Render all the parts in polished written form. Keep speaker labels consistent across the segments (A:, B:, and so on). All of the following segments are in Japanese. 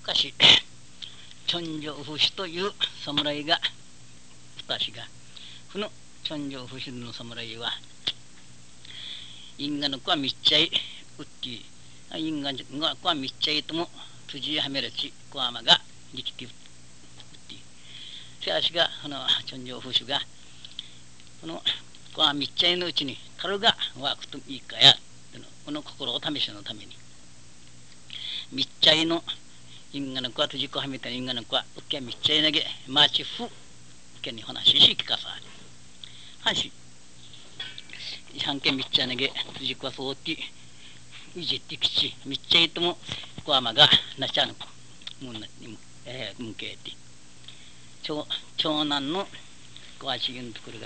A: 昔チョンジョウフシという侍が私がこのチョンジョウフシの侍は因果の子はみっちゃいウッティ因果の子はみっちゃいともつじはめるちこわまが力きウッティせやしがこのチョンジョウフシがこのこわみっちゃいのうちにたるがわくといいかやこの心を試しのためにみっちゃいの因果の子はとじこはめた因果の子はうっけみっちゃい投げマーチフうっけに話し聞かさはし半径みっちゃい投げとじこはそうっていじってきちみっちゃいともこわまがなちゃぬむんなむけて長男のこわちゆんところが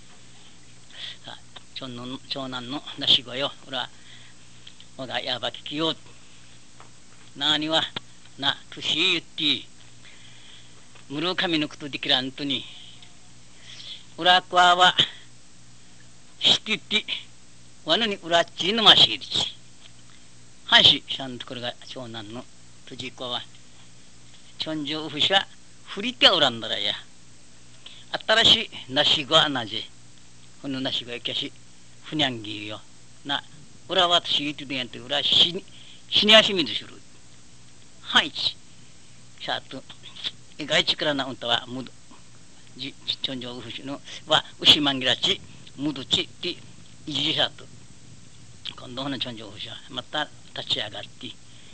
A: 長男のなしごよおら我がやばききよなにはなとしゆってむるかみのことできらんとにうらこわはしててわのにうらっちのましいりちはんししゃんところが長男のとじこはちょんじょうふしはふりておらんだらや新しいなしごはなぜこのなしごやきゃしふにゃんぎよなうらわとしいてでやんてうらしにあしみずしゅるはいちしゃとえがいちからなうんたはむどちょんじょうふしのはうしまんぎらちむどちっていじしゃと今度のちょんじょうふしはまた立ち上がって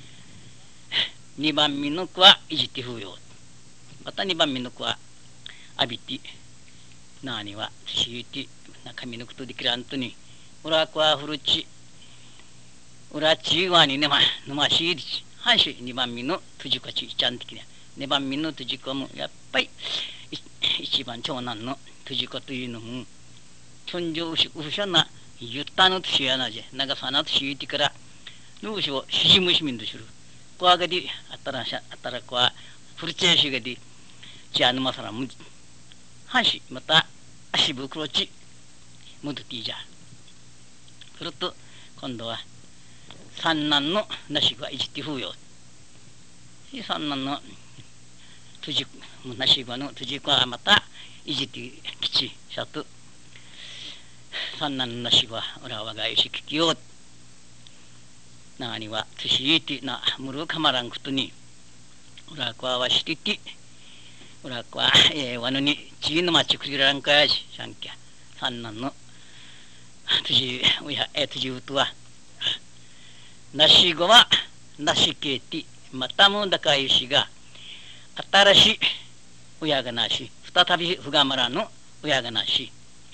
A: 2番目の子はいじってふうよまた2番目の子は浴びてなにはしいて中身のことできらんとにうらこはふるちうらちわにねましいりちはんし2番目のとじこちちゃん的に2番目のとじこもやっぱり一番長男のとじこというのもちょんじょうしうしゃなゆったのとしやなじ長さなとしいてからのうしをしじむしみんとするこわがであったらこわふるちやしがでじゃぬまさらむはんしまた足袋ちむどていじゃすると今度は三男のなしがいじってふうよ三男のとじなしがのとじこはまたいじってきちしゃと三男のなしがおらわがいしききよなにはとしいてなむるかまらんことにおらこわしてておらこわわのにちのまちくりらんかやししゃんきゃ三男のとじうとはなしごはなしけてまたもだかいしが新しい親がなし再びふがまらぬ親がなし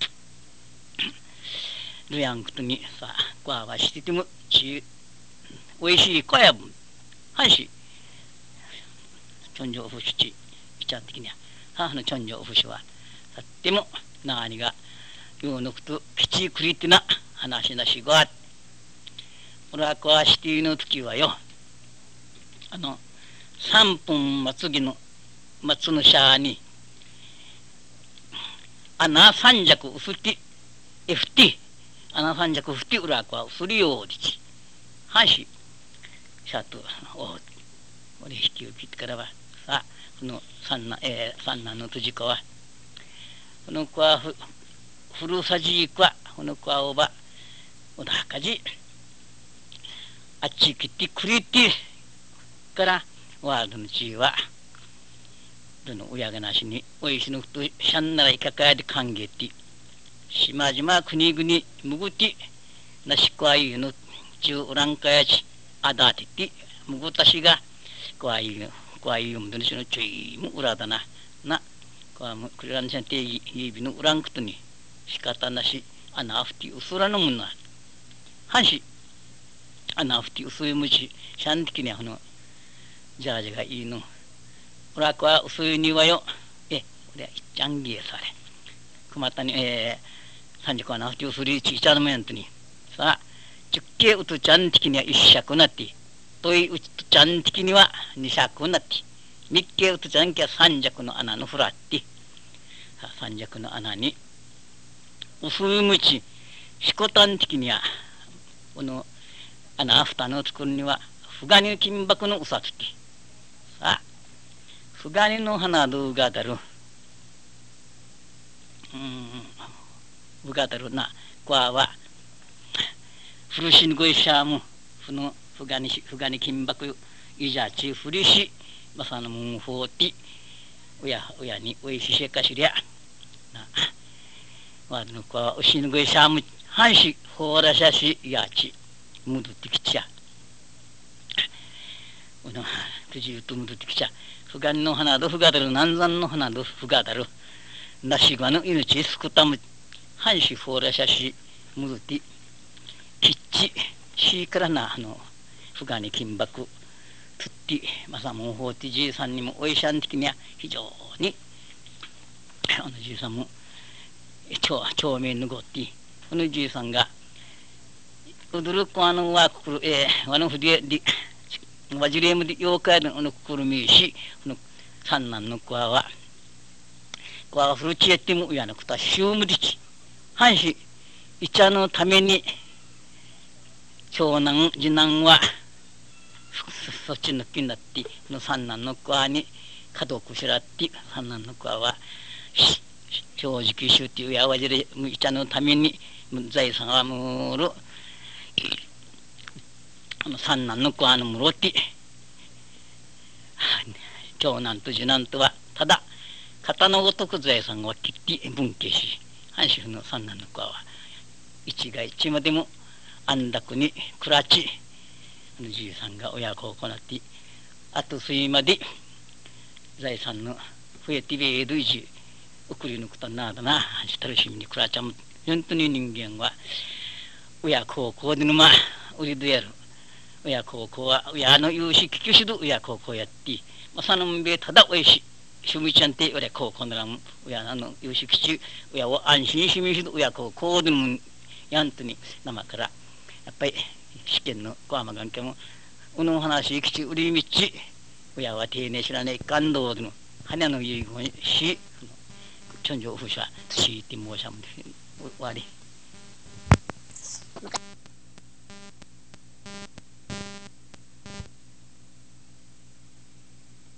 A: るやんことにさこわわしててもちおいしいこやぶんはんしちょんじょうふしちいちゃん的には母のちょんじょうふしはさってもなにがようのくときちくりってな話なしごあ俺はこわしていの時はよ3分待つぎの待つのシャーに穴三尺うふて穴三尺うふて裏こわうすりようりちはんしシャーと俺引き受けてからはさこの三男のとじこはこの子はふるさじいこはこの子はおばおだかじあっちきってくれてからワードのちはどの親がなしにおいしのことしゃんならいかかやで歓迎ってしまじま国々むぐてなしこあいうのちゅうおらんかやちあだててむぐたしがこあいうむどにしのちょいも裏だなこわむくらんせんていびのうらんことに仕方なしあなあふてうすらのもんなはんしあなあふてうすいむちしゃんてきにはジャージがいいのおらこはうすいにはよ俺はいっちゃんぎえされくまたに三十個はなふてうすりちいちゃのもやんとにさあちゅっけうとちゃんてきには一尺なってというとちゃんてきには二尺なってみっけうとちゃんきは三尺の穴のふらって三尺の穴にうすいむちしこたんてきにはこの穴ふたの作るにはふがに金箔のうさつきさふがにの花どうがだる。うがだるな。こは、古しにごいしゃむ。ふがに金箔いじゃちふりし。まさのもんほうて。親においしせかしりゃ。わのこはおしにごいしゃむ。はんし、ほらしゃしやち。むどってきちゃ。くじゅうとむどってきちゃ。ふがにの花どふがだる。南山の花どふがだる。なしがの命すくたむ。はんし、ほらしゃし。むどってきっち。しからな、ふがに金箔。とって、まさもんほうてじいさんにもおいしゃん的には非常に、じいさんも、長命ぬごって、このじいさんが、うどるこわくくる、ふで、わじれむで妖怪のくくるみし、三男の子は、ふるちえってもうやなくたしゅうむりち、はんし、いちゃのために、長男、次男は、そっちの気になって、三男の子はに、角をくしらって、三男の子は、正直しゅうっていうやわじれ、いちゃのために、財産はむる、三男の子はむろって、長男と次男とは、ただ、型のごとく財産を切って分家し、藩主の三男の子は、一が一までも安楽に暮らち、じいさんが親子を行って、あと水まで財産の増えてべえるいじ、送り抜くとなだな、楽しみに暮らちゃむ。本当に人間は、親孝行でのま、売りでやる。親孝行は、親の有志聞きしど親孝行やって、まさのんべただおいしい。しみちゃんて、親孝行ならん、親の有志聞き、親を安心しみしど親孝行でのやんとに、生から、やっぱり、試験の小浜関係も、話、きち売り道、親は丁寧知らない感動での、花の遺言し、천조후샤 시띠모샴 와리